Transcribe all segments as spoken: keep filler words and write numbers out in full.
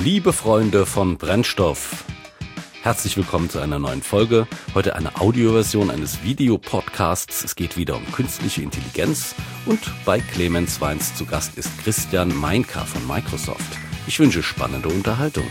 Liebe Freunde von Brennstoff, herzlich willkommen zu einer neuen Folge. Heute eine Audioversion eines Videopodcasts. Es geht wieder um künstliche Intelligenz und bei Clemens Weins zu Gast ist Christian Meinka von Microsoft. Ich wünsche spannende Unterhaltung.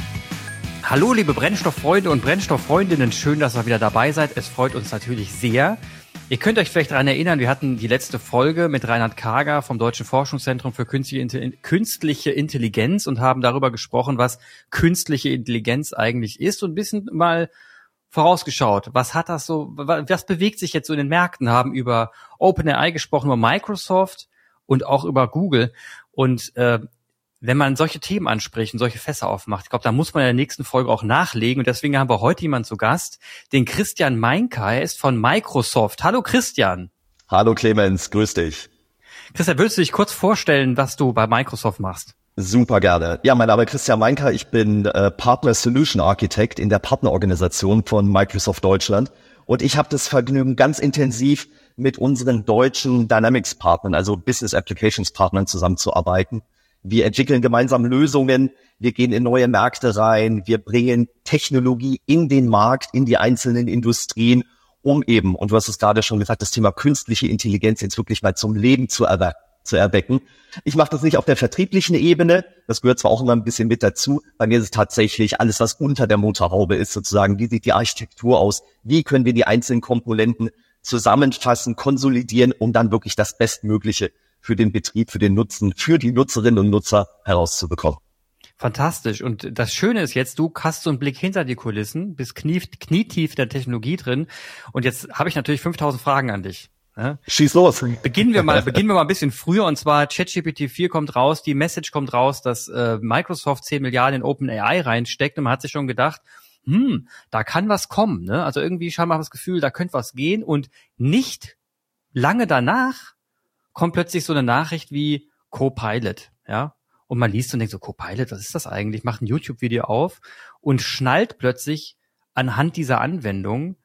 Hallo liebe Brennstofffreunde und Brennstofffreundinnen, schön, dass ihr wieder dabei seid. Es freut uns natürlich sehr. Ihr könnt euch vielleicht daran erinnern, wir hatten die letzte Folge mit Reinhard Karger vom Deutschen Forschungszentrum für Künstliche Intelligenz und haben darüber gesprochen, was künstliche Intelligenz eigentlich ist und ein bisschen mal vorausgeschaut. Was hat das so, was bewegt sich jetzt so in den Märkten? Haben über OpenAI gesprochen, über Microsoft und auch über Google. Und äh, wenn man solche Themen anspricht und solche Fässer aufmacht, ich glaube, da muss man in der nächsten Folge auch nachlegen. Und deswegen haben wir heute jemanden zu Gast, den Christian Meinka. Er ist von Microsoft. Hallo Christian. Hallo Clemens, grüß dich. Christian, würdest du dich kurz vorstellen, was du bei Microsoft machst? Super gerne. Ja, mein Name ist Christian Meinka. Ich bin äh, Partner Solution Architect in der Partnerorganisation von Microsoft Deutschland. Und ich habe das Vergnügen, ganz intensiv mit unseren deutschen Dynamics-Partnern, also Business Applications-Partnern zusammenzuarbeiten. Wir entwickeln gemeinsam Lösungen, wir gehen in neue Märkte rein, wir bringen Technologie in den Markt, in die einzelnen Industrien, um eben, und du hast es gerade schon gesagt, das Thema künstliche Intelligenz jetzt wirklich mal zum Leben zu, erwe- zu erwecken. Ich mache das nicht auf der vertrieblichen Ebene, das gehört zwar auch immer ein bisschen mit dazu, bei mir ist es tatsächlich alles, was unter der Motorhaube ist sozusagen. Wie sieht die Architektur aus? Wie können wir die einzelnen Komponenten zusammenfassen, konsolidieren, um dann wirklich das Bestmögliche für den Betrieb, für den Nutzen, für die Nutzerinnen und Nutzer herauszubekommen. Fantastisch. Und das Schöne ist jetzt, du hast so einen Blick hinter die Kulissen, bist knie, knietief in der Technologie drin. Und jetzt habe ich natürlich fünftausend Fragen an dich. Ja? Schieß los. Beginnen wir mal, beginnen wir mal ein bisschen früher. Und zwar ChatGPT vier kommt raus, die Message kommt raus, dass äh, Microsoft zehn Milliarden in OpenAI reinsteckt. Und man hat sich schon gedacht, hm, da kann was kommen. Ne? Also irgendwie scheinbar das Gefühl, da könnte was gehen. Und nicht lange danach kommt plötzlich so eine Nachricht wie Copilot, ja, und man liest und denkt so, Copilot, was ist das eigentlich? Macht ein YouTube-Video auf und schnallt plötzlich anhand dieser Anwendung,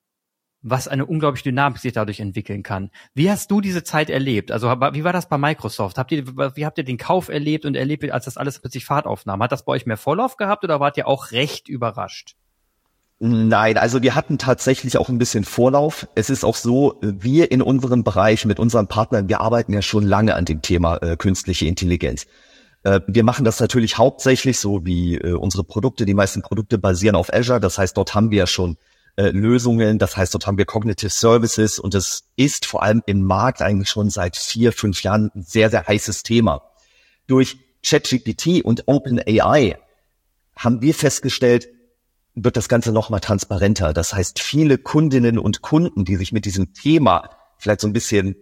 was eine unglaubliche Dynamik sich dadurch entwickeln kann. Wie hast du diese Zeit erlebt? Also wie war das bei Microsoft? Habt ihr, wie habt ihr den Kauf erlebt und erlebt, als das alles plötzlich Fahrt aufnahm? Hat das bei euch mehr Vorlauf gehabt oder wart ihr auch recht überrascht? Nein, also wir hatten tatsächlich auch ein bisschen Vorlauf. Es ist auch so, wir in unserem Bereich mit unseren Partnern, wir arbeiten ja schon lange an dem Thema äh, künstliche Intelligenz. Äh, wir machen das natürlich hauptsächlich so wie äh, unsere Produkte, die meisten Produkte basieren auf Azure. Das heißt, dort haben wir ja schon äh, Lösungen, das heißt, dort haben wir Cognitive Services und es ist vor allem im Markt eigentlich schon seit vier, fünf Jahren ein sehr, sehr heißes Thema. Durch ChatGPT und OpenAI haben wir festgestellt, wird das Ganze noch mal transparenter. Das heißt, viele Kundinnen und Kunden, die sich mit diesem Thema vielleicht so ein bisschen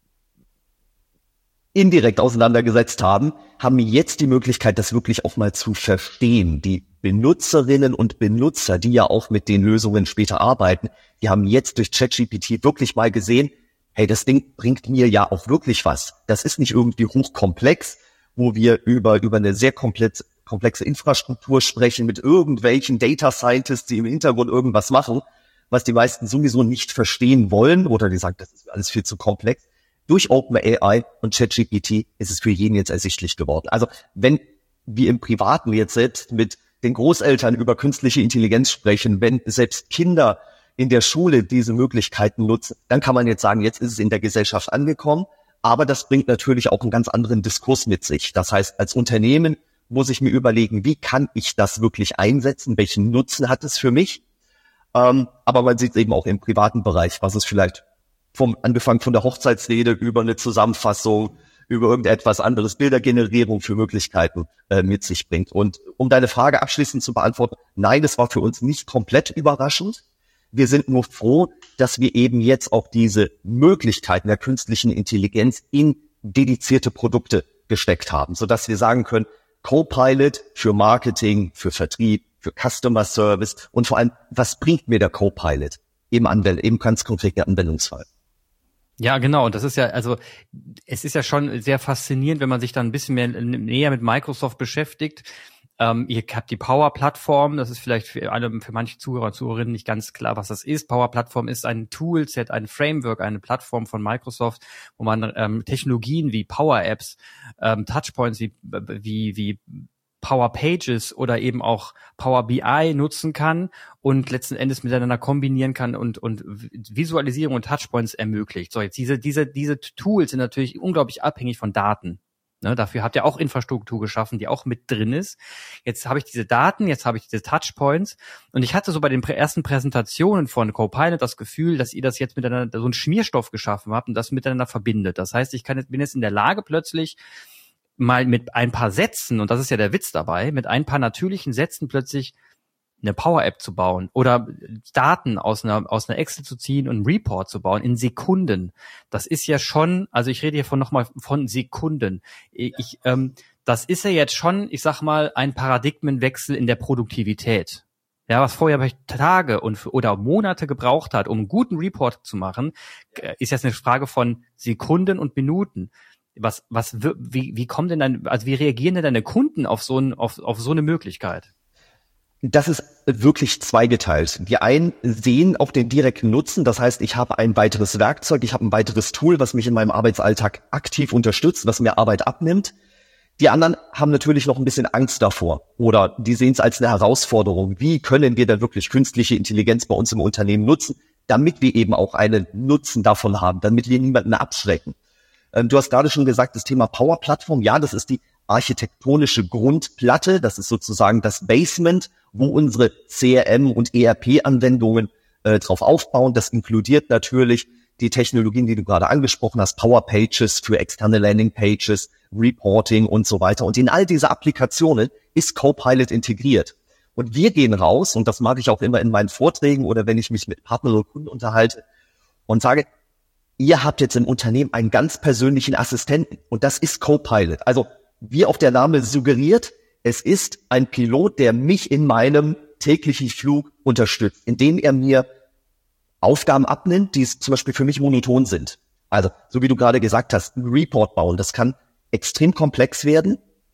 indirekt auseinandergesetzt haben, haben jetzt die Möglichkeit, das wirklich auch mal zu verstehen. Die Benutzerinnen und Benutzer, die ja auch mit den Lösungen später arbeiten, die haben jetzt durch ChatGPT wirklich mal gesehen, hey, das Ding bringt mir ja auch wirklich was. Das ist nicht irgendwie hochkomplex, wo wir über über eine sehr komplett komplexe Infrastruktur sprechen, mit irgendwelchen Data Scientists, die im Hintergrund irgendwas machen, was die meisten sowieso nicht verstehen wollen oder die sagen, das ist alles viel zu komplex. Durch OpenAI und ChatGPT ist es für jeden jetzt ersichtlich geworden. Also wenn wir im Privaten jetzt selbst mit den Großeltern über künstliche Intelligenz sprechen, wenn selbst Kinder in der Schule diese Möglichkeiten nutzen, dann kann man jetzt sagen, jetzt ist es in der Gesellschaft angekommen, aber das bringt natürlich auch einen ganz anderen Diskurs mit sich. Das heißt, als Unternehmen muss ich mir überlegen, wie kann ich das wirklich einsetzen? Welchen Nutzen hat es für mich? Ähm, aber man sieht es eben auch im privaten Bereich, was es vielleicht vom angefangen von der Hochzeitsrede über eine Zusammenfassung, über irgendetwas anderes, Bildergenerierung für Möglichkeiten äh, mit sich bringt. Und um deine Frage abschließend zu beantworten, nein, es war für uns nicht komplett überraschend. Wir sind nur froh, dass wir eben jetzt auch diese Möglichkeiten der künstlichen Intelligenz in dedizierte Produkte gesteckt haben, sodass wir sagen können, Copilot für Marketing, für Vertrieb, für Customer Service und vor allem, was bringt mir der Copilot im Anwend- im ganz konkreten Anwendungsfall? Ja, genau. Und das ist ja, also es ist ja schon sehr faszinierend, wenn man sich dann ein bisschen mehr näher mit Microsoft beschäftigt. Ähm, ihr habt die Power-Plattform, das ist vielleicht für alle, für manche Zuhörer und Zuhörerinnen nicht ganz klar, was das ist. Power-Plattform ist ein Toolset, ein Framework, eine Plattform von Microsoft, wo man ähm, Technologien wie Power-Apps, ähm, Touchpoints wie wie wie Power Pages oder eben auch Power B I nutzen kann und letzten Endes miteinander kombinieren kann und und Visualisierung und Touchpoints ermöglicht. So, jetzt diese diese diese Tools sind natürlich unglaublich abhängig von Daten. Ne, dafür habt ihr auch Infrastruktur geschaffen, die auch mit drin ist. Jetzt habe ich diese Daten, jetzt habe ich diese Touchpoints und ich hatte so bei den ersten Präsentationen von Copilot das Gefühl, dass ihr das jetzt miteinander, so einen Schmierstoff geschaffen habt und das miteinander verbindet. Das heißt, ich kann jetzt, bin jetzt in der Lage plötzlich mal mit ein paar Sätzen, und das ist ja der Witz dabei, mit ein paar natürlichen Sätzen plötzlich eine Power-App zu bauen oder Daten aus einer aus einer Excel zu ziehen und einen Report zu bauen in Sekunden. Das ist ja schon, also ich rede hier von nochmal von Sekunden. Ich, ähm, das ist ja jetzt schon, ich sag mal, ein Paradigmenwechsel in der Produktivität. Ja, was vorher vielleicht Tage und oder Monate gebraucht hat, um einen guten Report zu machen, ist jetzt eine Frage von Sekunden und Minuten. Was was wie wie kommen denn dann, also wie reagieren denn deine Kunden auf so ein auf auf so eine Möglichkeit? Das ist wirklich zweigeteilt. Die einen sehen auch den direkten Nutzen. Das heißt, ich habe ein weiteres Werkzeug, ich habe ein weiteres Tool, was mich in meinem Arbeitsalltag aktiv unterstützt, was mir Arbeit abnimmt. Die anderen haben natürlich noch ein bisschen Angst davor oder die sehen es als eine Herausforderung. Wie können wir denn wirklich künstliche Intelligenz bei uns im Unternehmen nutzen, damit wir eben auch einen Nutzen davon haben, damit wir niemanden abschrecken. Ähm, du hast gerade schon gesagt, das Thema Power Plattform, ja, das ist die architektonische Grundplatte, das ist sozusagen das Basement, wo unsere C R M- und E R P-Anwendungen äh, drauf aufbauen. Das inkludiert natürlich die Technologien, die du gerade angesprochen hast, Power Pages für externe Landing Pages, Reporting und so weiter. Und in all diese Applikationen ist Copilot integriert. Und wir gehen raus, und das mache ich auch immer in meinen Vorträgen oder wenn ich mich mit Partnern und Kunden unterhalte und sage, ihr habt jetzt im Unternehmen einen ganz persönlichen Assistenten und das ist Copilot. Also wie auch der Name suggeriert, es ist ein Pilot, der mich in meinem täglichen Flug unterstützt, indem er mir Aufgaben abnimmt, die zum Beispiel für mich monoton sind. Also, so wie du gerade gesagt hast, ein Report bauen, das kann extrem komplex werden.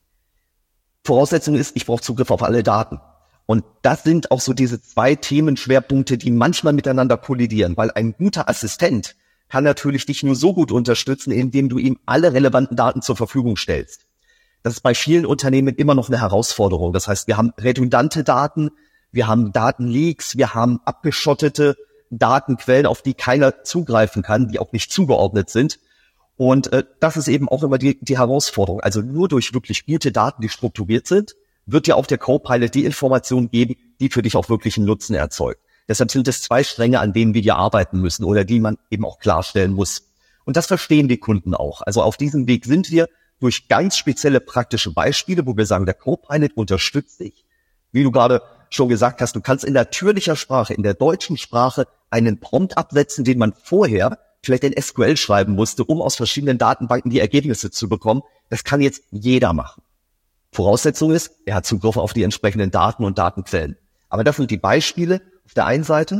Voraussetzung ist, ich brauche Zugriff auf alle Daten. Und das sind auch so diese zwei Themenschwerpunkte, die manchmal miteinander kollidieren, weil ein guter Assistent kann natürlich dich nur so gut unterstützen, indem du ihm alle relevanten Daten zur Verfügung stellst. Das ist bei vielen Unternehmen immer noch eine Herausforderung. Das heißt, wir haben redundante Daten, wir haben Datenleaks, wir haben abgeschottete Datenquellen, auf die keiner zugreifen kann, die auch nicht zugeordnet sind. Und äh, das ist eben auch immer die, die Herausforderung. Also nur durch wirklich gute Daten, die strukturiert sind, wird dir auch der Copilot die Information geben, die für dich auch wirklich einen Nutzen erzeugt. Deshalb sind es zwei Stränge, an denen wir hier arbeiten müssen oder die man eben auch klarstellen muss. Und das verstehen die Kunden auch. Also auf diesem Weg sind wir durch ganz spezielle praktische Beispiele, wo wir sagen, der Copilot unterstützt dich. Wie du gerade schon gesagt hast, du kannst in natürlicher Sprache, in der deutschen Sprache einen Prompt absetzen, den man vorher vielleicht in S Q L schreiben musste, um aus verschiedenen Datenbanken die Ergebnisse zu bekommen. Das kann jetzt jeder machen. Voraussetzung ist, er hat Zugriff auf die entsprechenden Daten und Datenquellen. Aber das sind die Beispiele auf der einen Seite.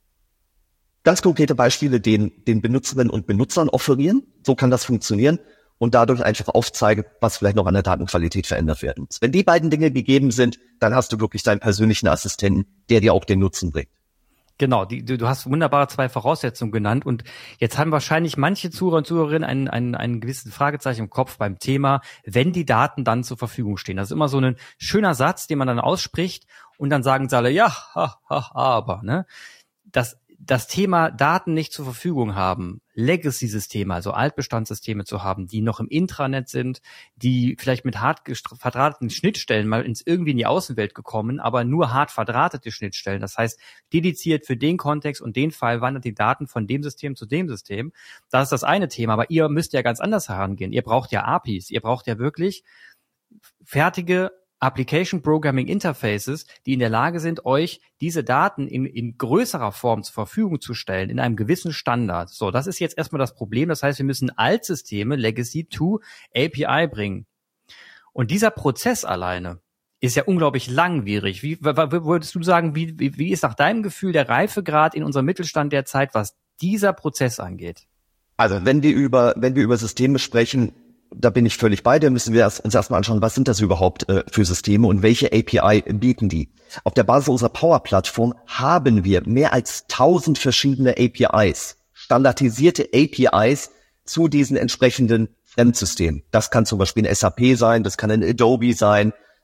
Ganz konkrete Beispiele, den, den Benutzerinnen und Benutzern offerieren. So kann das funktionieren. Und dadurch einfach aufzeigen, was vielleicht noch an der Datenqualität verändert werden muss. Wenn die beiden Dinge gegeben sind, dann hast du wirklich deinen persönlichen Assistenten, der dir auch den Nutzen bringt. Genau, die, du, du hast wunderbare zwei Voraussetzungen genannt und jetzt haben wahrscheinlich manche Zuhörer und Zuhörerinnen einen, einen, einen gewissen Fragezeichen im Kopf beim Thema, wenn die Daten dann zur Verfügung stehen. Das ist immer so ein schöner Satz, den man dann ausspricht und dann sagen sie alle, ja, ha, ha, aber, ne? Das, das Thema Daten nicht zur Verfügung haben, Legacy-Systeme, also Altbestandssysteme zu haben, die noch im Intranet sind, die vielleicht mit hart verdrahteten Schnittstellen mal ins irgendwie in die Außenwelt gekommen, aber nur hart verdrahtete Schnittstellen. Das heißt, dediziert für den Kontext und den Fall wandert die Daten von dem System zu dem System. Das ist das eine Thema, aber ihr müsst ja ganz anders herangehen. Ihr braucht ja A P Is, ihr braucht ja wirklich fertige Application Programming Interfaces, die in der Lage sind, euch diese Daten in, in größerer Form zur Verfügung zu stellen, in einem gewissen Standard. So, das ist jetzt erstmal das Problem. Das heißt, wir müssen Altsysteme, Legacy to A P I bringen. Und dieser Prozess alleine ist ja unglaublich langwierig. Wie würdest du sagen, wie, wie, wie ist nach deinem Gefühl der Reifegrad in unserem Mittelstand derzeit, was dieser Prozess angeht? Also, wenn wir über, wenn wir über Systeme sprechen, da bin ich völlig bei dir, müssen wir uns erstmal anschauen, was sind das überhaupt äh, für Systeme und welche A P I bieten die. Auf der Basis unserer Power-Plattform haben wir mehr als tausend verschiedene A P Is, standardisierte A P Is zu diesen entsprechenden Fremdsystemen. Das kann zum Beispiel ein S A P sein, das kann ein Adobe sein,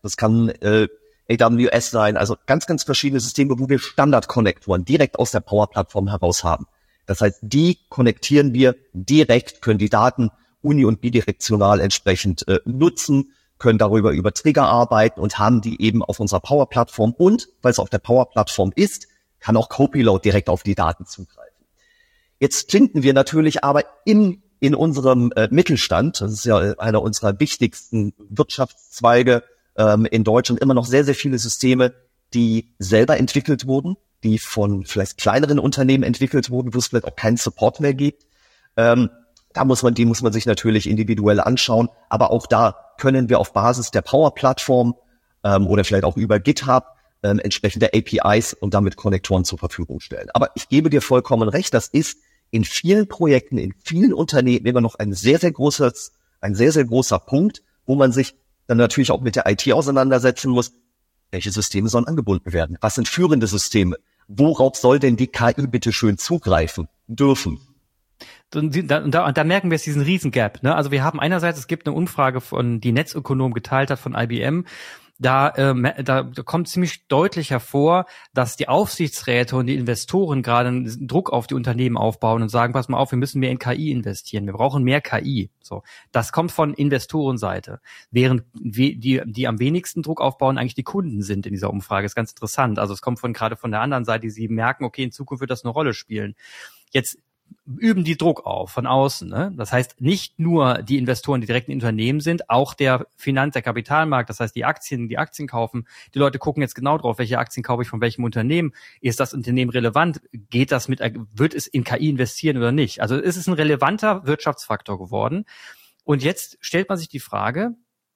das kann äh, A W S sein, also ganz, ganz verschiedene Systeme, wo wir Standard-Konnektoren direkt aus der Power-Plattform heraus haben. Das heißt, die konnektieren wir direkt, können die Daten uni- und bidirektional entsprechend äh, nutzen, können darüber über Trigger arbeiten und haben die eben auf unserer Power-Plattform. Und weil es auf der Power-Plattform ist, kann auch Copilot direkt auf die Daten zugreifen. Jetzt finden wir natürlich aber in, in unserem äh, Mittelstand, das ist ja einer unserer wichtigsten Wirtschaftszweige ähm, in Deutschland, immer noch sehr, sehr viele Systeme, die selber entwickelt wurden, die von vielleicht kleineren Unternehmen entwickelt wurden, wo es vielleicht auch keinen Support mehr gibt. Ähm, da muss man, die muss man sich natürlich individuell anschauen. Aber auch da können wir auf Basis der Power-Plattform ähm, oder vielleicht auch über GitHub ähm, entsprechende A P Is und damit Konnektoren zur Verfügung stellen. Aber ich gebe dir vollkommen recht, das ist in vielen Projekten, in vielen Unternehmen immer noch ein sehr, sehr großes, ein sehr, sehr großer Punkt, wo man sich dann natürlich auch mit der I T auseinandersetzen muss. Welche Systeme sollen angebunden werden? Was sind führende Systeme? Worauf soll denn die K I bitte schön zugreifen dürfen? Und da, und da, und da merken wir jetzt diesen Riesengap. Ne? Also wir haben einerseits, es gibt eine Umfrage, von die Netzökonom geteilt hat von I B M. Da, ähm, da, da kommt ziemlich deutlich hervor, dass die Aufsichtsräte und die Investoren gerade einen Druck auf die Unternehmen aufbauen und sagen, pass mal auf, wir müssen mehr in K I investieren, wir brauchen mehr K I. So, das kommt von Investorenseite, während wir, die, die am wenigsten Druck aufbauen, eigentlich die Kunden sind in dieser Umfrage. Das ist ganz interessant. Also es kommt von gerade von der anderen Seite, die sie merken, okay, in Zukunft wird das eine Rolle spielen. Jetzt üben die Druck auf von außen. Ne? Das heißt, nicht nur die Investoren, die direkt in Unternehmen sind, auch der Finanz-, der Kapitalmarkt, das heißt die Aktien, die Aktien kaufen. Die Leute gucken jetzt genau drauf, welche Aktien kaufe ich von welchem Unternehmen. Ist das Unternehmen relevant? Geht das mit, wird es in K I investieren oder nicht? Also es ist ein relevanter Wirtschaftsfaktor geworden. Und jetzt stellt man sich die Frage,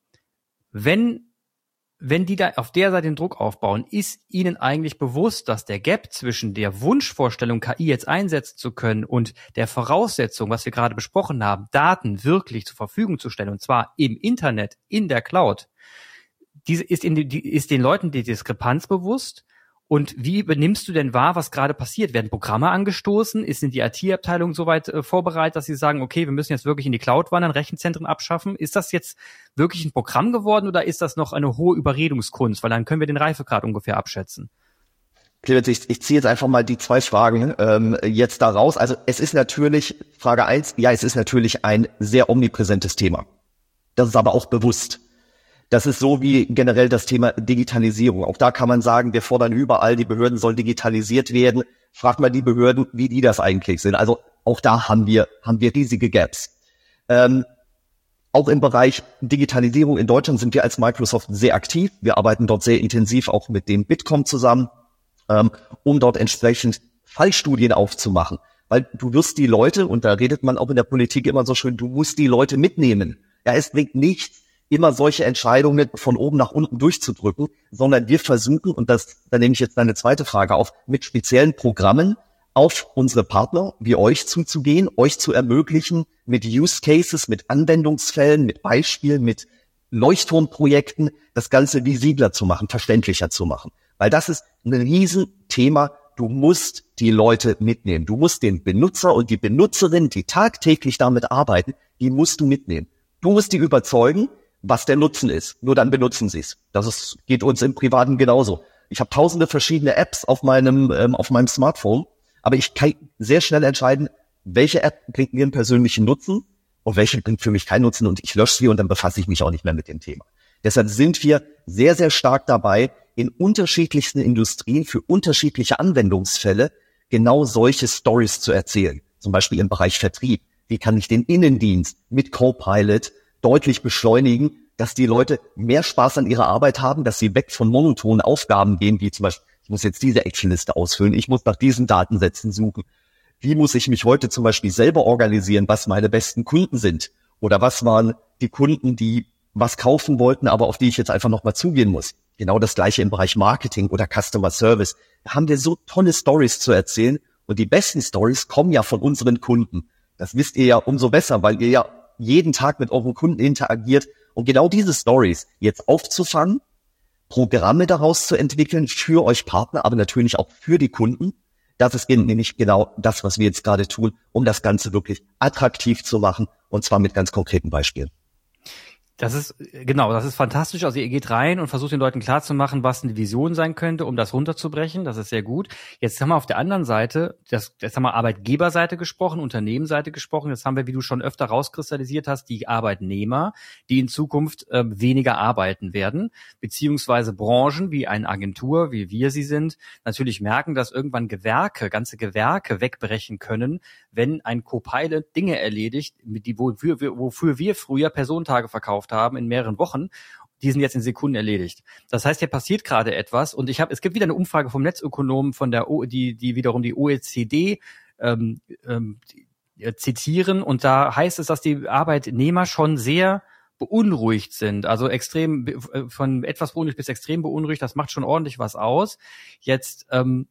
wenn Wenn die da auf der Seite den Druck aufbauen, ist ihnen eigentlich bewusst, dass der Gap zwischen der Wunschvorstellung, K I jetzt einsetzen zu können und der Voraussetzung, was wir gerade besprochen haben, Daten wirklich zur Verfügung zu stellen, und zwar im Internet, in der Cloud, diese ist, in die, ist den Leuten die Diskrepanz bewusst? Und wie benimmst du denn wahr, was gerade passiert? Werden Programme angestoßen? Ist sind die I T-Abteilungen soweit äh, vorbereitet, dass sie sagen, okay, wir müssen jetzt wirklich in die Cloud wandern, Rechenzentren abschaffen? Ist das jetzt wirklich ein Programm geworden oder ist das noch eine hohe Überredungskunst? Weil dann können wir den Reifegrad ungefähr abschätzen. Clemens, ich, ich ziehe jetzt einfach mal die zwei Fragen ähm, jetzt da raus. Also es ist natürlich, Frage eins, ja, es ist natürlich ein sehr omnipräsentes Thema. Das ist aber auch bewusst. Das ist so wie generell das Thema Digitalisierung. Auch da kann man sagen, wir fordern überall, die Behörden sollen digitalisiert werden. Fragt mal die Behörden, wie die das eigentlich sind. Also auch da haben wir haben wir riesige Gaps. Ähm, auch im Bereich Digitalisierung in Deutschland sind wir als Microsoft sehr aktiv. Wir arbeiten dort sehr intensiv auch mit dem Bitkom zusammen, ähm, um dort entsprechend Fallstudien aufzumachen. Weil du wirst die Leute, und da redet man auch in der Politik immer so schön, du musst die Leute mitnehmen. Ja, es bringt nichts, immer solche Entscheidungen von oben nach unten durchzudrücken, sondern wir versuchen, und das, da nehme ich jetzt deine zweite Frage auf, mit speziellen Programmen auf unsere Partner wie euch zuzugehen, euch zu ermöglichen, mit Use Cases, mit Anwendungsfällen, mit Beispielen, mit Leuchtturmprojekten das Ganze visibler zu machen, verständlicher zu machen. Weil das ist ein Riesenthema. Du musst die Leute mitnehmen. Du musst den Benutzer und die Benutzerin, die tagtäglich damit arbeiten, die musst du mitnehmen. Du musst die überzeugen, was der Nutzen ist. Nur dann benutzen sie es. Das ist, geht uns im Privaten genauso. Ich habe tausende verschiedene Apps auf meinem ähm, auf meinem Smartphone, aber ich kann sehr schnell entscheiden, welche App bringt mir einen persönlichen Nutzen und welche bringt für mich keinen Nutzen, und ich lösche sie und dann befasse ich mich auch nicht mehr mit dem Thema. Deshalb sind wir sehr, sehr stark dabei, in unterschiedlichsten Industrien für unterschiedliche Anwendungsfälle genau solche Stories zu erzählen. Zum Beispiel im Bereich Vertrieb. Wie kann ich den Innendienst mit Copilot deutlich beschleunigen, dass die Leute mehr Spaß an ihrer Arbeit haben, dass sie weg von monotonen Aufgaben gehen, wie zum Beispiel, ich muss jetzt diese Excel-Liste ausfüllen, ich muss nach diesen Datensätzen suchen. Wie muss ich mich heute zum Beispiel selber organisieren, was meine besten Kunden sind? Oder was waren die Kunden, die was kaufen wollten, aber auf die ich jetzt einfach nochmal zugehen muss? Genau das Gleiche im Bereich Marketing oder Customer Service. Da haben wir so tolle Stories zu erzählen, und die besten Stories kommen ja von unseren Kunden. Das wisst ihr ja umso besser, weil ihr ja jeden Tag mit euren Kunden interagiert, und genau diese Stories jetzt aufzufangen, Programme daraus zu entwickeln für euch Partner, aber natürlich auch für die Kunden. Das ist nämlich genau das, was wir jetzt gerade tun, um das Ganze wirklich attraktiv zu machen, und zwar mit ganz konkreten Beispielen. Das ist, genau, das ist fantastisch. Also ihr geht rein und versucht den Leuten klarzumachen, was eine Vision sein könnte, um das runterzubrechen. Das ist sehr gut. Jetzt haben wir auf der anderen Seite, das, jetzt haben wir Arbeitgeberseite gesprochen, Unternehmensseite gesprochen. Jetzt haben wir, wie du schon öfter rauskristallisiert hast, die Arbeitnehmer, die in Zukunft äh, weniger arbeiten werden, beziehungsweise Branchen wie eine Agentur, wie wir sie sind, natürlich merken, dass irgendwann Gewerke, ganze Gewerke wegbrechen können, wenn ein Copilot Dinge erledigt, mit die, wofür, wofür wir früher Personentage verkauft haben in mehreren Wochen, die sind jetzt in Sekunden erledigt. Das heißt, hier passiert gerade etwas und ich habe, es gibt wieder eine Umfrage vom Netzökonomen von der, o, die, die wiederum die O E C D ähm, ähm, zitieren und da heißt es, dass die Arbeitnehmer schon sehr beunruhigt sind, also extrem von etwas beunruhigt bis extrem beunruhigt. Das macht schon ordentlich was aus. Jetzt ähm,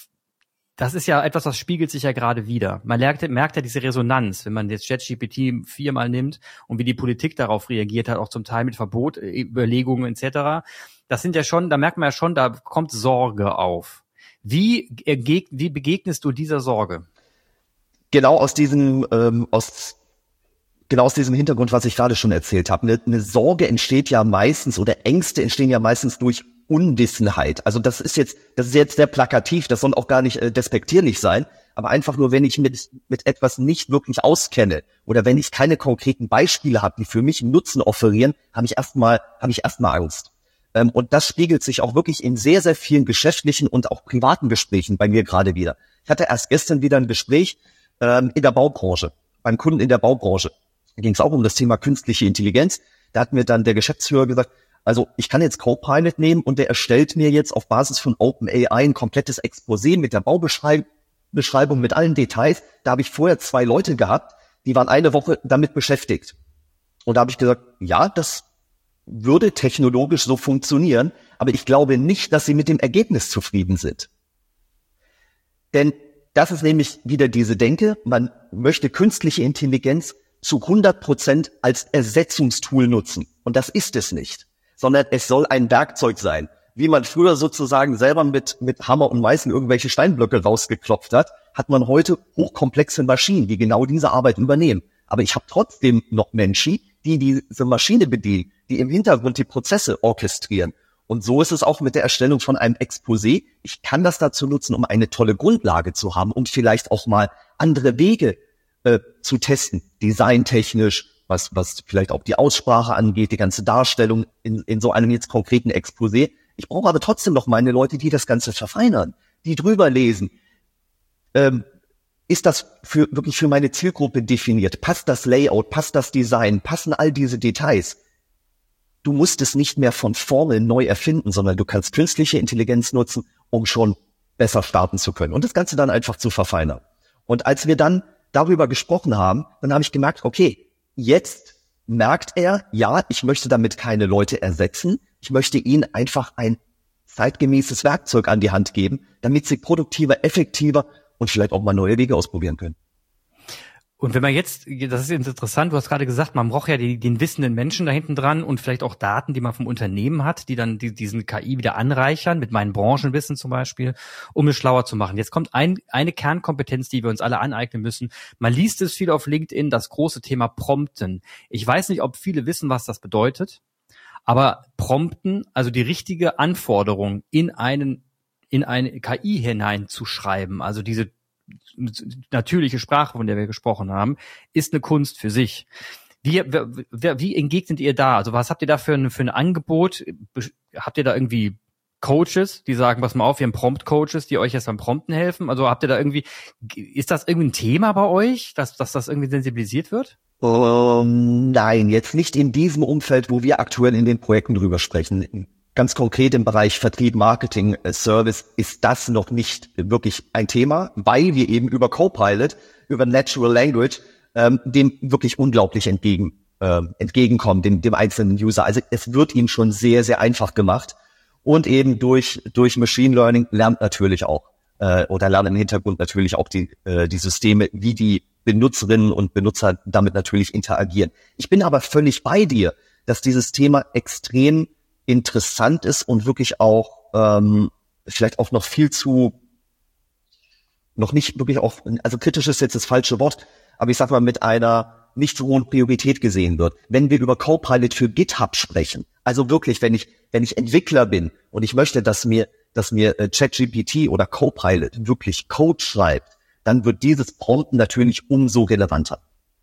das ist ja etwas, das spiegelt sich ja gerade wieder. Man merkt, merkt ja diese Resonanz, wenn man jetzt ChatGPT viermal nimmt und wie die Politik darauf reagiert hat, auch zum Teil mit Verbot, Überlegungen et cetera. Das sind ja schon, da merkt man ja schon, da kommt Sorge auf. Wie, wie begegnest du dieser Sorge? Genau aus diesem, ähm, aus Genau aus diesem Hintergrund, was ich gerade schon erzählt habe. Eine, eine Sorge entsteht ja meistens oder Ängste entstehen ja meistens durch Unwissenheit. Also das ist jetzt, das ist jetzt sehr plakativ, das soll auch gar nicht äh, despektierlich sein, aber einfach nur, wenn ich mit, mit etwas nicht wirklich auskenne oder wenn ich keine konkreten Beispiele habe, die für mich einen Nutzen offerieren, habe ich erstmal, habe ich erstmal Angst. Ähm, und das spiegelt sich auch wirklich in sehr, sehr vielen geschäftlichen und auch privaten Gesprächen bei mir gerade wieder. Ich hatte erst gestern wieder ein Gespräch ähm, in der Baubranche, beim Kunden in der Baubranche. Da ging es auch um das Thema künstliche Intelligenz. Da hat mir dann der Geschäftsführer gesagt, also ich kann jetzt Copilot nehmen und der erstellt mir jetzt auf Basis von OpenAI ein komplettes Exposé mit der Baubeschreibung, mit allen Details. Da habe ich vorher zwei Leute gehabt, die waren eine Woche damit beschäftigt. Und da habe ich gesagt, ja, das würde technologisch so funktionieren, aber ich glaube nicht, dass sie mit dem Ergebnis zufrieden sind. Denn das ist nämlich wieder diese Denke, man möchte künstliche Intelligenz zu hundert Prozent als Ersetzungstool nutzen. Und das ist es nicht, sondern es soll ein Werkzeug sein. Wie man früher sozusagen selber mit, mit Hammer und Meißel irgendwelche Steinblöcke rausgeklopft hat, hat man heute hochkomplexe Maschinen, die genau diese Arbeit übernehmen. Aber ich habe trotzdem noch Menschen, die diese Maschine bedienen, die im Hintergrund die Prozesse orchestrieren. Und so ist es auch mit der Erstellung von einem Exposé. Ich kann das dazu nutzen, um eine tolle Grundlage zu haben und vielleicht auch mal andere Wege äh, zu testen, designtechnisch, was was vielleicht auch die Aussprache angeht, die ganze Darstellung in, in so einem jetzt konkreten Exposé. Ich brauche aber trotzdem noch meine Leute, die das Ganze verfeinern, die drüber lesen. Ähm, ist das für wirklich für meine Zielgruppe definiert? Passt das Layout? Passt das Design? Passen all diese Details? Du musst es nicht mehr von vorne neu erfinden, sondern du kannst künstliche Intelligenz nutzen, um schon besser starten zu können und das Ganze dann einfach zu verfeinern. Und als wir dann darüber gesprochen haben, dann habe ich gemerkt, okay, jetzt merkt er, ja, ich möchte damit keine Leute ersetzen, ich möchte ihnen einfach ein zeitgemäßes Werkzeug an die Hand geben, damit sie produktiver, effektiver und vielleicht auch mal neue Wege ausprobieren können. Und wenn man jetzt, das ist interessant, du hast gerade gesagt, man braucht ja die, den wissenden Menschen da hinten dran und vielleicht auch Daten, die man vom Unternehmen hat, die dann die, diesen K I wieder anreichern, mit meinem Branchenwissen zum Beispiel, um es schlauer zu machen. Jetzt kommt ein, eine Kernkompetenz, die wir uns alle aneignen müssen. Man liest es viel auf LinkedIn, das große Thema Prompten. Ich weiß nicht, ob viele wissen, was das bedeutet, aber Prompten, also die richtige Anforderung in einen, in eine K I hineinzuschreiben, also diese natürliche Sprache, von der wir gesprochen haben, ist eine Kunst für sich. Wie, wie, wie entgegnet ihr da? Also was habt ihr da für ein, für ein Angebot? Habt ihr da irgendwie Coaches, die sagen, pass mal auf, wir haben Prompt-Coaches, die euch jetzt beim Prompten helfen? Also habt ihr da irgendwie, ist das irgendwie ein Thema bei euch, dass, dass das irgendwie sensibilisiert wird? Um, nein, jetzt nicht in diesem Umfeld, wo wir aktuell in den Projekten drüber sprechen. Ganz konkret im Bereich Vertrieb, Marketing, Service ist das noch nicht wirklich ein Thema, weil wir eben über Copilot, über Natural Language ähm, dem wirklich unglaublich entgegen äh, entgegenkommen, dem, dem einzelnen User. Also es wird ihm schon sehr, sehr einfach gemacht und eben durch durch Machine Learning lernt natürlich auch äh, oder lernen im Hintergrund natürlich auch die äh, die Systeme, wie die Benutzerinnen und Benutzer damit natürlich interagieren. Ich bin aber völlig bei dir, dass dieses Thema extrem interessant ist und wirklich auch ähm, vielleicht auch noch viel zu, noch nicht wirklich auch, also kritisch ist jetzt das falsche Wort, aber ich sag mal mit einer nicht so hohe Priorität gesehen wird. Wenn wir über Copilot für GitHub sprechen, also wirklich, wenn ich, wenn ich Entwickler bin und ich möchte, dass mir, dass mir äh, ChatGPT oder Copilot wirklich Code schreibt, dann wird dieses Prompten natürlich umso relevanter.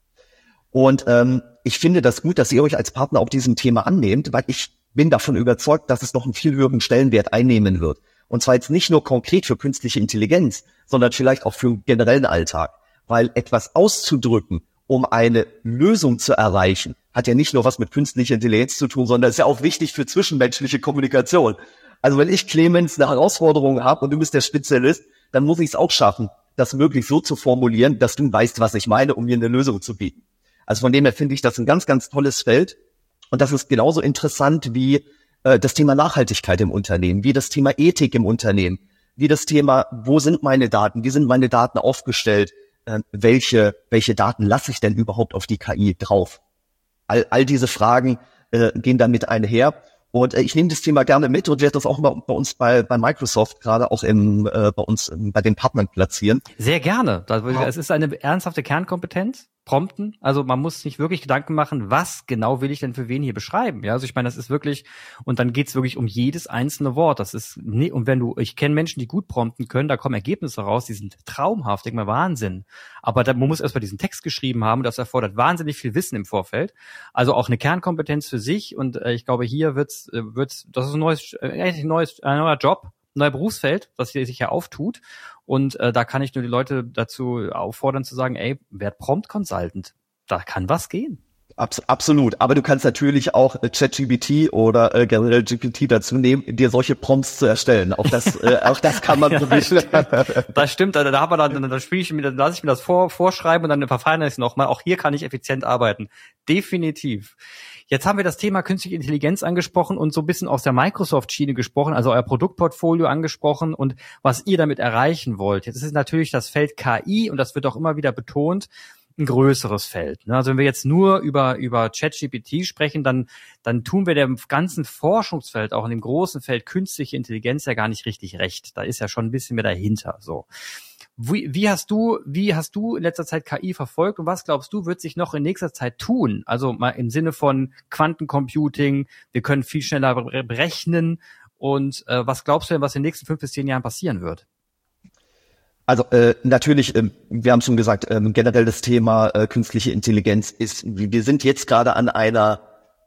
Und ähm, ich finde das gut, dass ihr euch als Partner auch diesem Thema annehmt, weil ich bin davon überzeugt, dass es noch einen viel höheren Stellenwert einnehmen wird. Und zwar jetzt nicht nur konkret für künstliche Intelligenz, sondern vielleicht auch für den generellen Alltag. Weil etwas auszudrücken, um eine Lösung zu erreichen, hat ja nicht nur was mit künstlicher Intelligenz zu tun, sondern ist ja auch wichtig für zwischenmenschliche Kommunikation. Also wenn ich, Clemens, eine Herausforderung habe und du bist der Spezialist, dann muss ich es auch schaffen, das möglichst so zu formulieren, dass du weißt, was ich meine, um mir eine Lösung zu bieten. Also von dem her finde ich das ein ganz, ganz tolles Feld. Und das ist genauso interessant wie äh, das Thema Nachhaltigkeit im Unternehmen, wie das Thema Ethik im Unternehmen, wie das Thema, wo sind meine Daten, wie sind meine Daten aufgestellt, äh, welche welche Daten lasse ich denn überhaupt auf die K I drauf? All, all diese Fragen äh, gehen damit einher. Und äh, ich nehme das Thema gerne mit und werde das auch mal bei uns bei, bei Microsoft gerade auch im, äh, bei uns ähm, bei den Partnern platzieren. Sehr gerne. Es ist eine ernsthafte Kernkompetenz. Prompten. Also man muss sich wirklich Gedanken machen, was genau will ich denn für wen hier beschreiben? Ja, also ich meine, das ist wirklich, und dann geht's wirklich um jedes einzelne Wort. Das ist, nee, und wenn du, ich kenne Menschen, die gut prompten können, da kommen Ergebnisse raus, die sind traumhaft, denk mal Wahnsinn. Aber da, man muss erstmal diesen Text geschrieben haben, das erfordert wahnsinnig viel Wissen im Vorfeld. Also auch eine Kernkompetenz für sich und äh, ich glaube, hier wird's, äh, wird's, das ist ein neues, äh, ein neues, ein neuer Job, ein neuer Berufsfeld, das hier sich ja auftut. Und äh, da kann ich nur die Leute dazu auffordern zu sagen, ey, werd Prompt Consultant. Da kann was gehen. Abs- absolut. Aber du kannst natürlich auch äh, ChatGPT oder äh, generell G P T dazu nehmen, dir solche Prompts zu erstellen. Auch das, äh, auch das kann man. Ja, das stimmt. Das stimmt. Da, da, haben wir dann, dann spiele ich mir, dann lasse ich mir das vor, vorschreiben und dann verfeinere ich es nochmal. Auch hier kann ich effizient arbeiten. Definitiv. Jetzt haben wir das Thema künstliche Intelligenz angesprochen und so ein bisschen aus der Microsoft-Schiene gesprochen, also euer Produktportfolio angesprochen und was ihr damit erreichen wollt. Jetzt ist es natürlich das Feld K I und das wird auch immer wieder betont, ein größeres Feld. Also wenn wir jetzt nur über über ChatGPT sprechen, dann dann tun wir dem ganzen Forschungsfeld, auch in dem großen Feld künstliche Intelligenz ja gar nicht richtig recht. Da ist ja schon ein bisschen mehr dahinter. So. Wie, wie hast du, wie hast du in letzter Zeit K I verfolgt und was glaubst du, wird sich noch in nächster Zeit tun? Also mal im Sinne von Quantencomputing, wir können viel schneller berechnen und äh, was glaubst du denn, was in den nächsten fünf bis zehn Jahren passieren wird? Also äh, natürlich, äh, wir haben schon gesagt, äh, generell das Thema äh, künstliche Intelligenz ist, wir sind jetzt gerade an einer,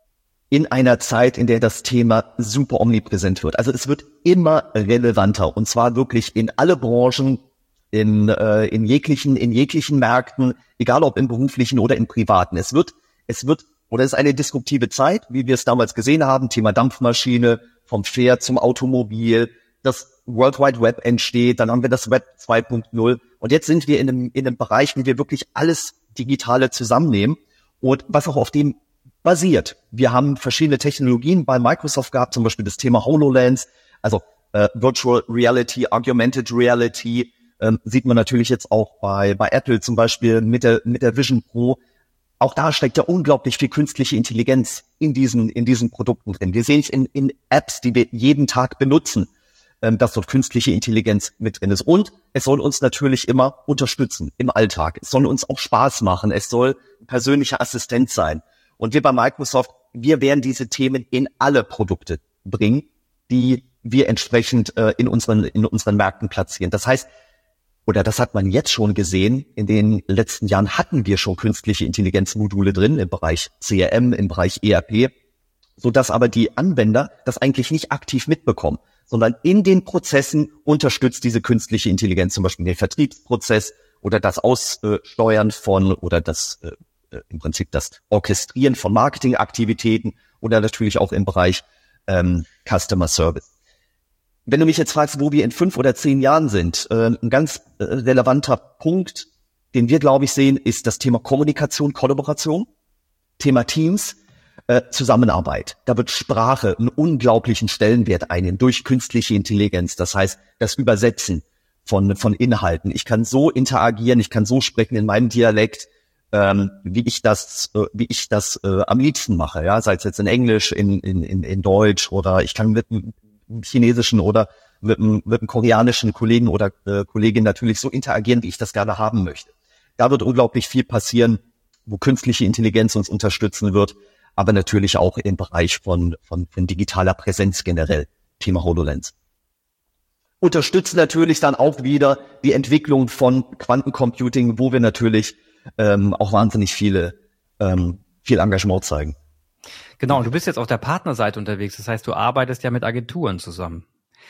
in einer Zeit, in der das Thema super omnipräsent wird. Also es wird immer relevanter und zwar wirklich in alle Branchen, in äh, in jeglichen in jeglichen Märkten, egal ob im beruflichen oder im privaten. Es wird es wird oder es ist eine disruptive Zeit, wie wir es damals gesehen haben, Thema Dampfmaschine, vom Pferd zum Automobil, das World Wide Web entsteht, dann haben wir das Web zwei Punkt null und jetzt sind wir in einem in einem Bereich, wo wir wirklich alles Digitale zusammennehmen und was auch auf dem basiert. Wir haben verschiedene Technologien bei Microsoft gehabt, zum Beispiel das Thema HoloLens, also äh, Virtual Reality, Augmented Reality, Ähm, sieht man natürlich jetzt auch bei bei Apple zum Beispiel mit der mit der Vision Pro. Auch da steckt ja unglaublich viel künstliche Intelligenz in diesen in diesen Produkten drin. Wir sehen es in, in Apps, die wir jeden Tag benutzen, ähm, dass dort künstliche Intelligenz mit drin ist. Und es soll uns natürlich immer unterstützen im Alltag. Es soll uns auch Spaß machen. Es soll ein persönlicher Assistent sein. Und wir bei Microsoft, wir werden diese Themen in alle Produkte bringen, die wir entsprechend äh, in unseren in unseren Märkten platzieren. Das heißt, oder das hat man jetzt schon gesehen, in den letzten Jahren hatten wir schon künstliche Intelligenzmodule drin im Bereich C R M, im Bereich E R P, so dass aber die Anwender das eigentlich nicht aktiv mitbekommen, sondern in den Prozessen unterstützt diese künstliche Intelligenz zum Beispiel den Vertriebsprozess oder das Aussteuern von oder das äh, im Prinzip das Orchestrieren von Marketingaktivitäten oder natürlich auch im Bereich ähm, Customer Service. Wenn du mich jetzt fragst, wo wir in fünf oder zehn Jahren sind, äh, ein ganz äh, relevanter Punkt, den wir, glaube ich, sehen, ist das Thema Kommunikation, Kollaboration, Thema Teams, äh, Zusammenarbeit. Da wird Sprache einen unglaublichen Stellenwert einnehmen durch künstliche Intelligenz. Das heißt, das Übersetzen von von Inhalten. Ich kann so interagieren, ich kann so sprechen in meinem Dialekt, ähm, wie ich das, äh, wie ich das äh, am liebsten mache. Ja, sei es jetzt in Englisch, in in in, in Deutsch oder ich kann mit chinesischen oder mit einem, mit einem koreanischen Kollegen oder äh, Kollegin natürlich so interagieren, wie ich das gerne haben möchte. Da wird unglaublich viel passieren wo künstliche Intelligenz uns unterstützen wird, aber natürlich auch im Bereich von, von, von digitaler Präsenz generell, Thema HoloLens. Unterstützt natürlich dann auch wieder die Entwicklung von Quantencomputing, wo wir natürlich ähm, auch wahnsinnig viele ähm, viel Engagement zeigen. Genau, und du bist jetzt auf der Partnerseite unterwegs, das heißt, du arbeitest ja mit Agenturen zusammen.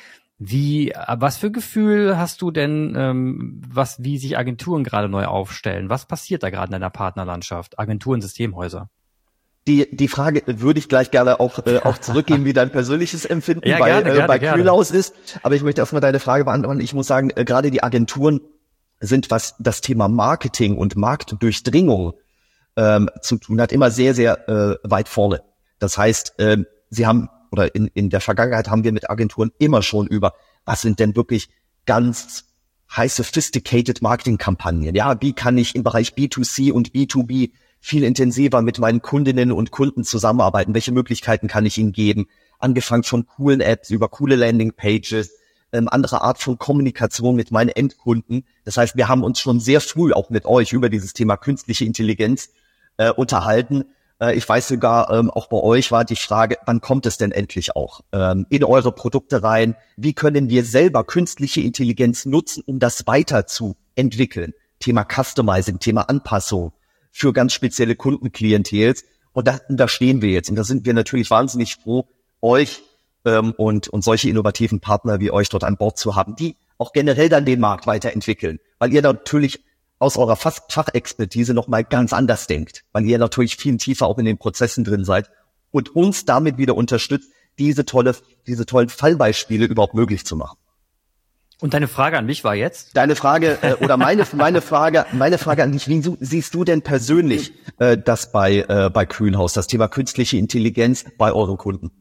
Wie, was für Gefühl hast du denn, ähm, was, wie sich Agenturen gerade neu aufstellen? Was passiert da gerade in deiner Partnerlandschaft? Agenturen, Systemhäuser? Die, die Frage würde ich gleich gerne auch, äh, auch zurückgeben, wie dein persönliches Empfinden ja, bei, gerne, äh, gerne, bei gerne. Kühlhaus ist. Aber ich möchte erstmal deine Frage beantworten. Ich muss sagen, äh, gerade die Agenturen sind, was das Thema Marketing und Marktdurchdringung ähm, zu tun hat, immer sehr, sehr äh, weit vorne. Das heißt, äh, sie haben, oder in, in der Vergangenheit haben wir mit Agenturen immer schon über, was sind denn wirklich ganz high sophisticated Marketingkampagnen? Ja, wie kann ich im Bereich B zwei C und B zwei B viel intensiver mit meinen Kundinnen und Kunden zusammenarbeiten? Welche Möglichkeiten kann ich ihnen geben? Angefangen von coolen Apps über coole Landingpages, ähm, andere Art von Kommunikation mit meinen Endkunden. Das heißt, wir haben uns schon sehr früh auch mit euch über dieses Thema künstliche Intelligenz äh, unterhalten. Äh, ich weiß sogar, ähm, auch bei euch war die Frage, wann kommt es denn endlich auch ähm, in eure Produkte rein? Wie können wir selber künstliche Intelligenz nutzen, um das weiterzuentwickeln? Thema Customizing, Thema Anpassung für ganz spezielle Kundenklientels. Und da, da stehen wir jetzt. Und da sind wir natürlich wahnsinnig froh, euch ähm, und, und solche innovativen Partner wie euch dort an Bord zu haben, die auch generell dann den Markt weiterentwickeln. Weil ihr natürlich aus eurer Fach- Fachexpertise nochmal ganz anders denkt. Weil ihr natürlich viel tiefer auch in den Prozessen drin seid und uns damit wieder unterstützt, diese tolle, diese tollen Fallbeispiele überhaupt möglich zu machen. Und deine Frage an mich war jetzt? Deine Frage äh, oder meine meine Frage meine Frage an dich: Wie so, siehst du denn persönlich äh, das bei äh, bei Kühlhaus, das Thema künstliche Intelligenz bei euren Kunden?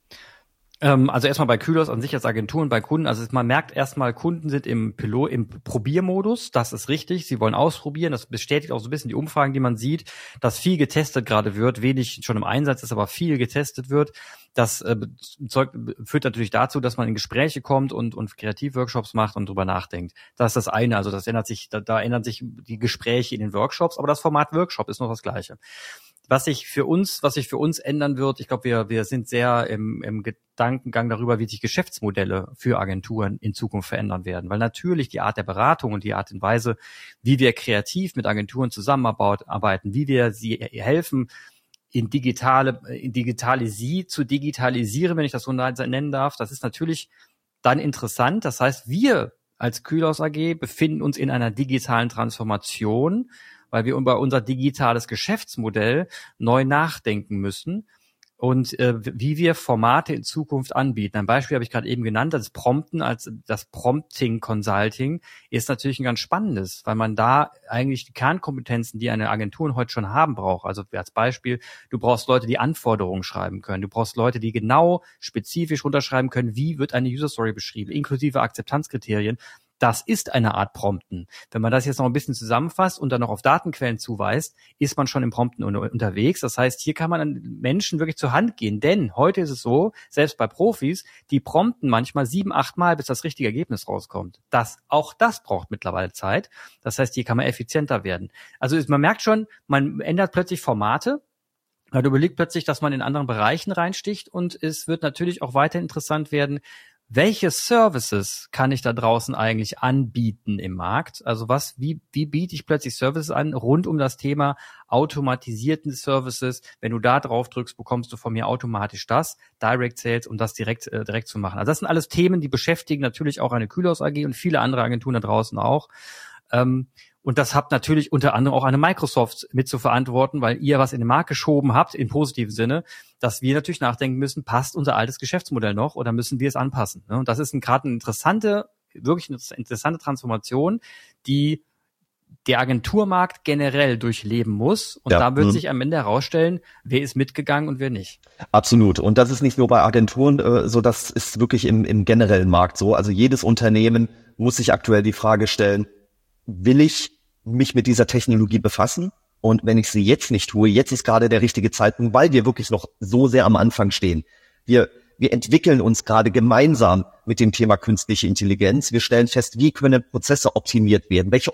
Ähm, also erstmal bei Kühlhaus an sich als Agentur und bei Kunden. Also man merkt erstmal, Kunden sind im Pilot, im Probiermodus. Das ist richtig. Sie wollen ausprobieren. Das bestätigt auch so ein bisschen die Umfragen, die man sieht, dass viel getestet gerade wird, wenig schon im Einsatz ist, aber viel getestet wird. Das äh, Zeug führt natürlich dazu, dass man in Gespräche kommt und und Kreativworkshops macht und drüber nachdenkt. Das ist das eine. Also das ändert sich, da, da ändern sich die Gespräche in den Workshops, aber das Format Workshop ist noch das Gleiche. Was sich für uns, was sich für uns ändern wird, ich glaube, wir wir sind sehr im, im Gedankengang darüber, wie sich Geschäftsmodelle für Agenturen in Zukunft verändern werden. Weil natürlich die Art der Beratung und die Art und Weise, wie wir kreativ mit Agenturen zusammenarbeiten, wie wir sie helfen, in digitale, in Digitalisie zu digitalisieren, wenn ich das so nennen darf, das ist natürlich dann interessant. Das heißt, wir als Kühlhaus A G befinden uns in einer digitalen Transformation, weil wir über unser digitales Geschäftsmodell neu nachdenken müssen und äh, wie wir Formate in Zukunft anbieten. Ein Beispiel habe ich gerade eben genannt, das Prompten als das Prompting Consulting ist natürlich ein ganz spannendes, weil man da eigentlich die Kernkompetenzen, die eine Agentur heute schon haben, braucht. Also als Beispiel, du brauchst Leute, die Anforderungen schreiben können. Du brauchst Leute, die genau spezifisch runterschreiben können, wie wird eine User Story beschrieben, inklusive Akzeptanzkriterien. Das ist eine Art Prompten. Wenn man das jetzt noch ein bisschen zusammenfasst und dann noch auf Datenquellen zuweist, ist man schon im Prompten unterwegs. Das heißt, hier kann man an Menschen wirklich zur Hand gehen. Denn heute ist es so, selbst bei Profis, die prompten manchmal sieben, acht Mal, bis das richtige Ergebnis rauskommt. Das, auch das braucht mittlerweile Zeit. Das heißt, hier kann man effizienter werden. Also man merkt schon, man ändert plötzlich Formate. Man überlegt plötzlich, dass man in anderen Bereichen reinsticht. Und es wird natürlich auch weiter interessant werden, welche Services kann ich da draußen eigentlich anbieten im Markt? Also was, wie, wie biete ich plötzlich Services an rund um das Thema automatisierten Services? Wenn du da drauf drückst, bekommst du von mir automatisch das, Direct Sales, um das direkt, äh, direkt zu machen. Also das sind alles Themen, die beschäftigen natürlich auch eine Kühlhaus A G und viele andere Agenturen da draußen auch. Ähm, Und das habt natürlich unter anderem auch eine Microsoft mit zu verantworten, weil ihr was in den Markt geschoben habt, im positiven Sinne, dass wir natürlich nachdenken müssen, passt unser altes Geschäftsmodell noch oder müssen wir es anpassen? Und das ist gerade eine interessante, wirklich eine interessante Transformation, die der Agenturmarkt generell durchleben muss. Und ja, da wird mh. sich am Ende herausstellen, wer ist mitgegangen und wer nicht. Absolut. Und das ist nicht nur bei Agenturen äh, so, das ist wirklich im, im generellen Markt so. Also jedes Unternehmen muss sich aktuell die Frage stellen, will ich mich mit dieser Technologie befassen? Und wenn ich sie jetzt nicht tue, jetzt ist gerade der richtige Zeitpunkt, weil wir wirklich noch so sehr am Anfang stehen. Wir, wir entwickeln uns gerade gemeinsam mit dem Thema künstliche Intelligenz. Wir stellen fest, wie können Prozesse optimiert werden? Welche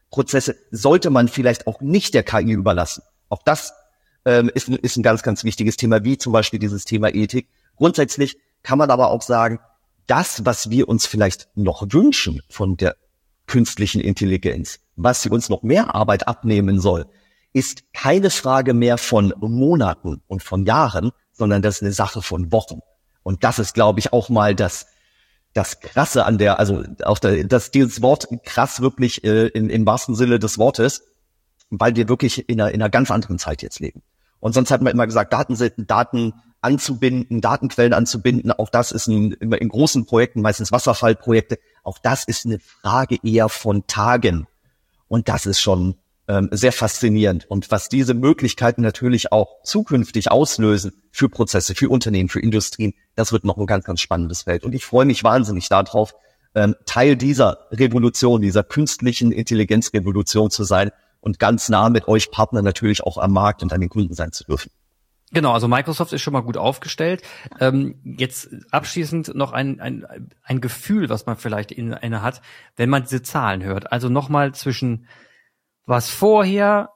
Prozesse sollte man vielleicht auch nicht der K I überlassen. Auch das ähm, ist, ist ein ganz, ganz wichtiges Thema, wie zum Beispiel dieses Thema Ethik. Grundsätzlich kann man aber auch sagen, das, was wir uns vielleicht noch wünschen von der künstlichen Intelligenz, was sie uns noch mehr Arbeit abnehmen soll, ist keine Frage mehr von Monaten und von Jahren, sondern das ist eine Sache von Wochen. Und das ist, glaube ich, auch mal das das Krasse an der, also auch der, das dieses Wort krass wirklich äh, in, im wahrsten Sinne des Wortes, weil wir wirklich in einer, in einer ganz anderen Zeit jetzt leben. Und sonst hat man immer gesagt, Daten, Daten anzubinden, Datenquellen anzubinden, auch das ist ein, immer in großen Projekten, meistens Wasserfallprojekte, auch das ist eine Frage eher von Tagen. Und das ist schon ähm, sehr faszinierend. Und was diese Möglichkeiten natürlich auch zukünftig auslösen für Prozesse, für Unternehmen, für Industrien, das wird noch ein ganz, ganz spannendes Feld. Und ich freue mich wahnsinnig darauf, ähm, Teil dieser Revolution, dieser künstlichen Intelligenzrevolution zu sein und ganz nah mit euch Partner natürlich auch am Markt und an den Kunden sein zu dürfen. Genau, also Microsoft ist schon mal gut aufgestellt. Ähm, jetzt abschließend noch ein, ein, ein Gefühl, was man vielleicht in einer hat, wenn man diese Zahlen hört. Also nochmal zwischen, was vorher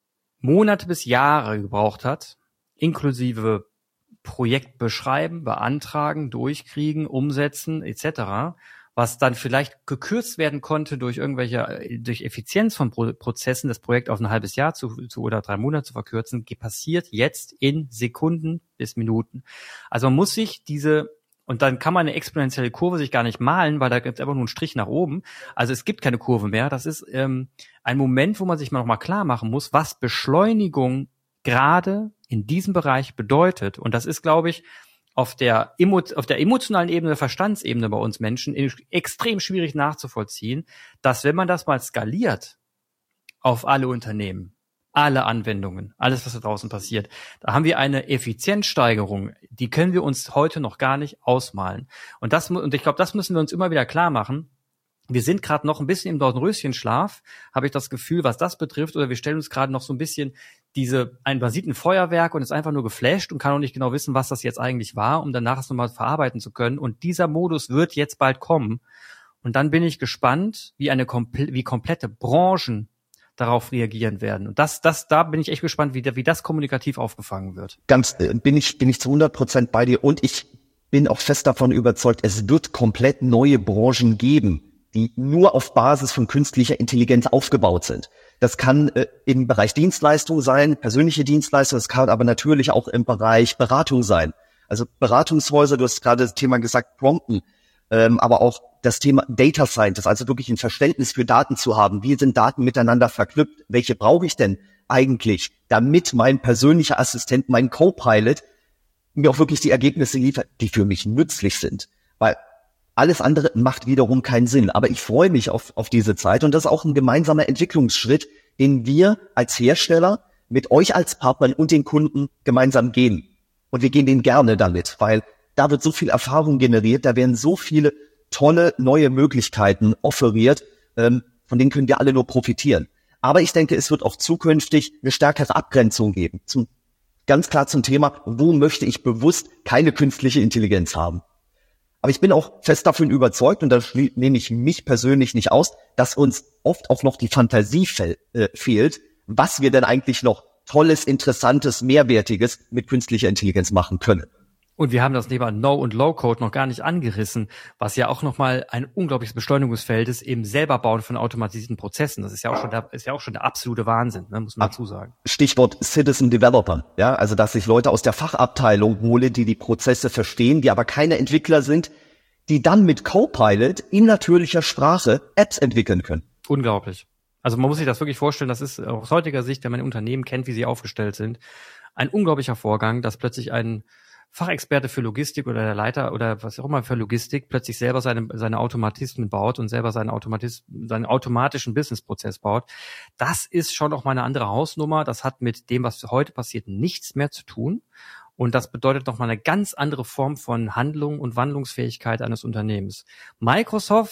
Monate bis Jahre gebraucht hat, inklusive Projekt beschreiben, beantragen, durchkriegen, umsetzen et cetera, was dann vielleicht gekürzt werden konnte durch irgendwelche, durch Effizienz von Pro- Prozessen, das Projekt auf ein halbes Jahr zu, zu oder drei Monate zu verkürzen, passiert jetzt in Sekunden bis Minuten. Also man muss sich diese, und dann kann man eine exponentielle Kurve sich gar nicht malen, weil da gibt es einfach nur einen Strich nach oben. Also es gibt keine Kurve mehr. Das ist ähm, ein Moment, wo man sich mal nochmal klar machen muss, was Beschleunigung gerade in diesem Bereich bedeutet. Und das ist, glaube ich, auf der, emo- auf der emotionalen Ebene, der Verstandsebene bei uns Menschen extrem schwierig nachzuvollziehen, dass wenn man das mal skaliert auf alle Unternehmen, alle Anwendungen, alles, was da draußen passiert, da haben wir eine Effizienzsteigerung, die können wir uns heute noch gar nicht ausmalen. Und das, und ich glaube, das müssen wir uns immer wieder klar machen. Wir sind gerade noch ein bisschen im Dornröschenschlaf, habe ich das Gefühl, was das betrifft, oder wir stellen uns gerade noch so ein bisschen diese, ein, man sieht ein Feuerwerk und ist einfach nur geflasht und kann auch nicht genau wissen, was das jetzt eigentlich war, um danach es nochmal verarbeiten zu können. Und dieser Modus wird jetzt bald kommen. Und dann bin ich gespannt, wie eine komple- wie komplette Branchen darauf reagieren werden. Und das, das, da bin ich echt gespannt, wie, wie das kommunikativ aufgefangen wird. Ganz, äh, bin ich, bin ich zu hundert Prozent bei dir, und ich bin auch fest davon überzeugt, es wird komplett neue Branchen geben, die nur auf Basis von künstlicher Intelligenz aufgebaut sind. Das kann äh, im Bereich Dienstleistung sein, persönliche Dienstleistung, das kann aber natürlich auch im Bereich Beratung sein. Also Beratungshäuser, du hast gerade das Thema gesagt, Prompten, ähm, aber auch das Thema Data Scientist, also wirklich ein Verständnis für Daten zu haben. Wie sind Daten miteinander verknüpft? Welche brauche ich denn eigentlich, damit mein persönlicher Assistent, mein Co-Pilot, mir auch wirklich die Ergebnisse liefert, die für mich nützlich sind? Weil alles andere macht wiederum keinen Sinn. Aber ich freue mich auf, auf diese Zeit, und das ist auch ein gemeinsamer Entwicklungsschritt, den wir als Hersteller mit euch als Partnern und den Kunden gemeinsam gehen. Und wir gehen den gerne damit, weil da wird so viel Erfahrung generiert, da werden so viele tolle neue Möglichkeiten offeriert, ähm, von denen können wir alle nur profitieren. Aber ich denke, es wird auch zukünftig eine stärkere Abgrenzung geben. Zum, ganz klar zum Thema, wo möchte ich bewusst keine künstliche Intelligenz haben? Aber ich bin auch fest davon überzeugt, und da nehme ich mich persönlich nicht aus, dass uns oft auch noch die Fantasie fe- äh, fehlt, was wir denn eigentlich noch Tolles, Interessantes, Mehrwertiges mit künstlicher Intelligenz machen können. Und wir haben das Thema No- und Low-Code noch gar nicht angerissen, was ja auch nochmal ein unglaubliches Beschleunigungsfeld ist im Selberbauen von automatisierten Prozessen. Das ist ja auch schon der, ist ja auch schon der absolute Wahnsinn, ne, muss man dazu sagen. Stichwort Citizen Developer, ja, also dass ich Leute aus der Fachabteilung hole, die die Prozesse verstehen, die aber keine Entwickler sind, die dann mit Copilot in natürlicher Sprache Apps entwickeln können. Unglaublich. Also man muss sich das wirklich vorstellen, das ist aus heutiger Sicht, wenn man Unternehmen kennt, wie sie aufgestellt sind, ein unglaublicher Vorgang, dass plötzlich ein Fachexperte für Logistik oder der Leiter oder was auch immer für Logistik plötzlich selber seine seine Automatismen baut und selber seinen Automatis seinen automatischen Businessprozess baut. Das ist schon auch mal eine andere Hausnummer. Das hat mit dem, was heute passiert, nichts mehr zu tun. Und das bedeutet noch mal eine ganz andere Form von Handlung und Wandlungsfähigkeit eines Unternehmens. Microsoft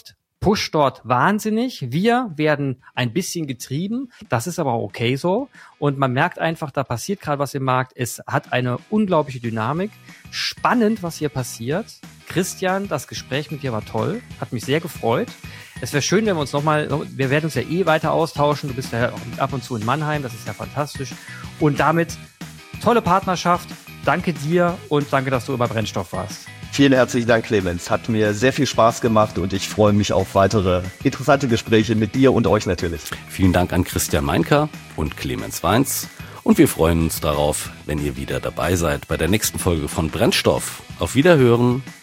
pusht dort wahnsinnig. Wir werden ein bisschen getrieben. Das ist aber okay so. Und man merkt einfach, da passiert gerade was im Markt. Es hat eine unglaubliche Dynamik. Spannend, was hier passiert. Christian, das Gespräch mit dir war toll. Hat mich sehr gefreut. Es wäre schön, wenn wir uns nochmal, wir werden uns ja eh weiter austauschen. Du bist ja auch ab und zu in Mannheim. Das ist ja fantastisch. Und damit tolle Partnerschaft. Danke dir und danke, dass du über Brennstoff warst. Vielen herzlichen Dank, Clemens. Hat mir sehr viel Spaß gemacht und ich freue mich auf weitere interessante Gespräche mit dir und euch natürlich. Vielen Dank an Christian Meinker und Clemens Weins. Und wir freuen uns darauf, wenn ihr wieder dabei seid bei der nächsten Folge von Brennstoff. Auf Wiederhören.